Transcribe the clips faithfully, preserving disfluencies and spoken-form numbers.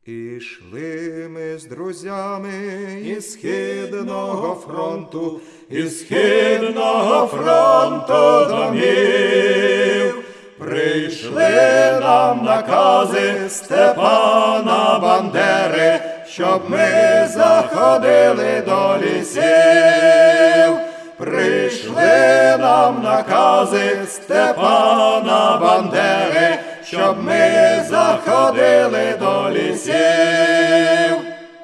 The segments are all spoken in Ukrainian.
І йшли ми з друзями із Східного фронту, із Східного фронту домів. Прийшли нам накази Степана Бандери, щоб ми заходили до лісів. Прийшли нам накази Степана Бандери, щоб ми заходили до лісів.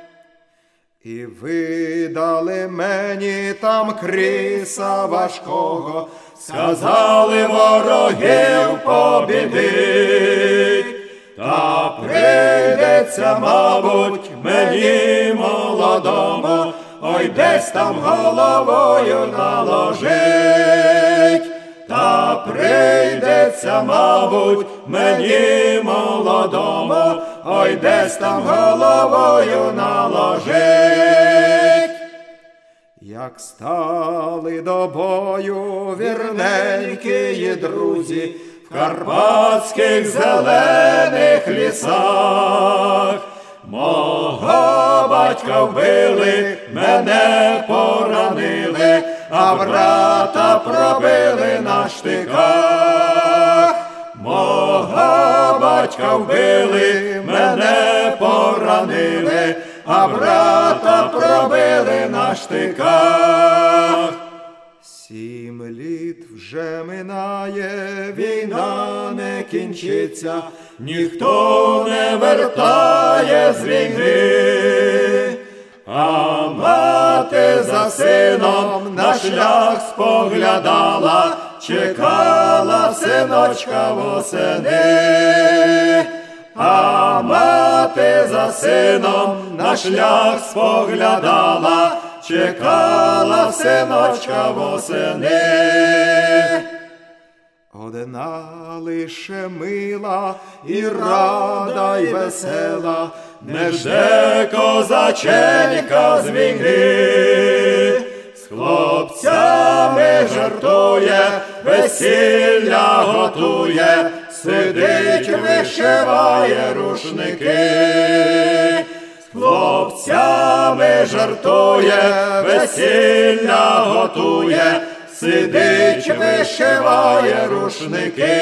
І видали мені там кріса важкого, сказали ворогів побідить. Та прийдеться, мабуть, мені молодому, ой, десь там головою наложить. Та прийдеться, мабуть, мені молодому, ой, десь там головою наложить. Як стали до бою вірненькі друзі в карпатських зелених лісах, мого батька вбили, мене поранили, а брата пробили на штиках. Мого батька вбили, мене поранили, а брата пробили на штиках. Сім літ вже минає, війна не кінчиться, ніхто не вертає з війни. А мати за сином на шлях споглядала, чекала синочка восени. А мати за сином на шлях споглядала, чекала синочка восени. Одна лише мила і рада й весела, не жде козаченька з війни. З хлопцями жартує, весілля готує, сидить, вишиває рушники. З хлопцями жартує, весілля готує, сидить, вишиває рушники.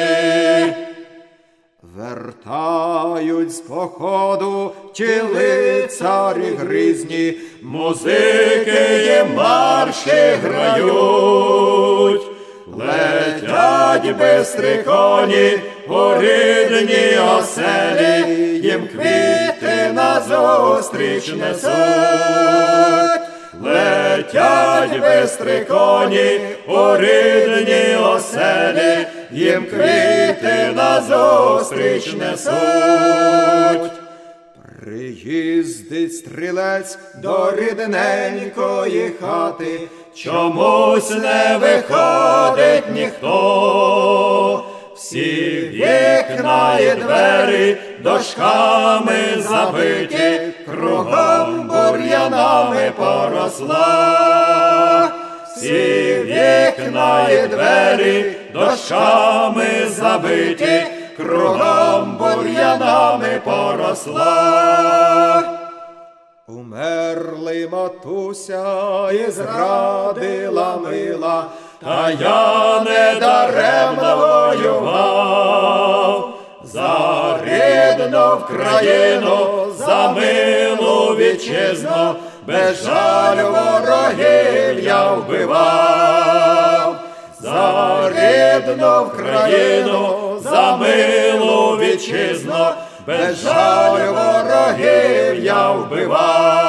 Вертають з походу ті лицарі грізні, музики їм марші грають. Летять бистрі коні у рідні оселі, їм квіти назустріч несуть. Летять бистрі коні у рідні оселі, їм квіти назустріч несуть. Приїздить стрілець до рідненької хати, чомусь не виходить ніхто. Всі вікна і двері дошками забиті, кругом бур'янами поросла. Всі вікна і двері дошками забиті, кругом бур'янами поросла. Умерли матуся і зрадила мила, та я не даремно воював. За рідну Вкраїну, за милу вітчизну, без жалю ворогів я вбивав. За рідну Вкраїну, за милу вітчизну, без жалю ворогів я вбивав.